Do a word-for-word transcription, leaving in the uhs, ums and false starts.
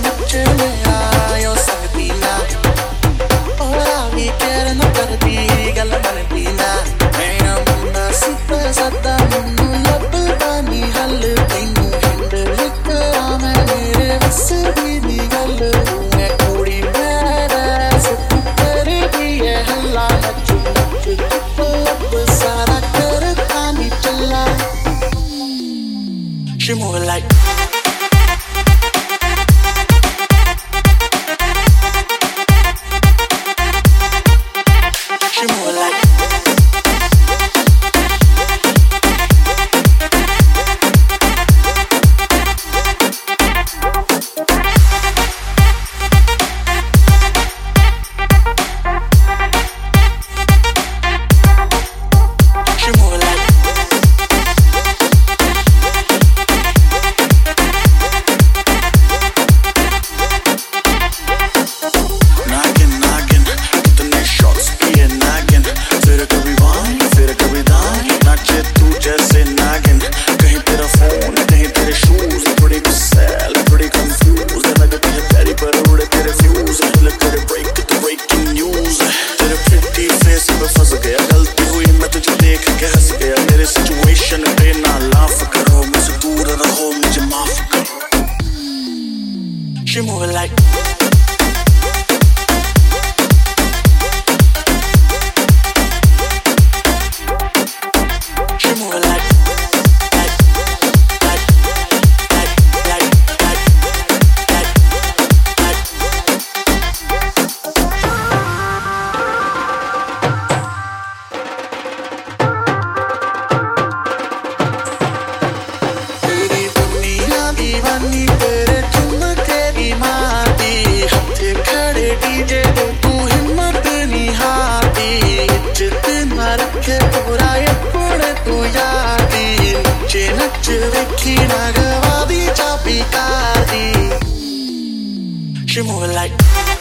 नचने आयो सकती ना ओरा भी केर न करदी गल मनदी ना मैं मुंडा सिप सदा मुन्नू लभदा नी हल तैनू हिंद लिख आ मैं मेरे वस दी नी गल मैं कुड़ी मेरा सब करदी है हल्ला नच नच लब सारा करता नी चला She move like She move like She move like She move like She move like